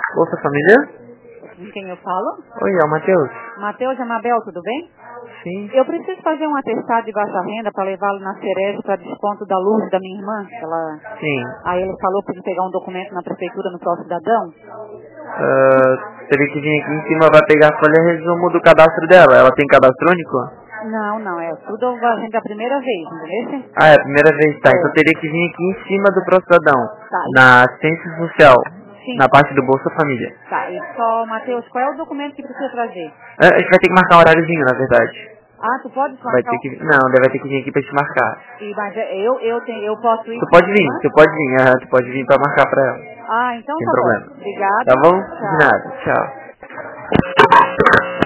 Bolsa Família? Com quem eu falo? Oi, é o Matheus. Matheus e Amabel, tudo bem? Sim. Eu preciso fazer um atestado de baixa renda para levá-lo na Cerezo para desconto da luz da minha irmã. Sim. Aí ele falou para pegar um documento na prefeitura no próximo cidadão. Teria que vir aqui em cima, vai pegar a folha resumo do cadastro dela. Ela tem cadastro único? Não, é tudo a gente a primeira vez, entendeu? Ah, é a primeira vez, tá. É. Então teria que vir aqui em cima do Procidadão, Tá. na assistência social, Sim. na parte do Bolsa Família. Tá, e só, Matheus, qual é o documento que precisa trazer? A gente vai ter que marcar um horáriozinho, na verdade. Ah, tu pode Vai marcar? ter que... Não, vai ter que vir aqui pra te marcar. Mas eu posso ir Tu com pode a vir, irmã? tu pode vir pra marcar pra ela. Ah, então Sem tá problema. bom. Obrigada. Tá bom? Tchau. De nada. Tchau.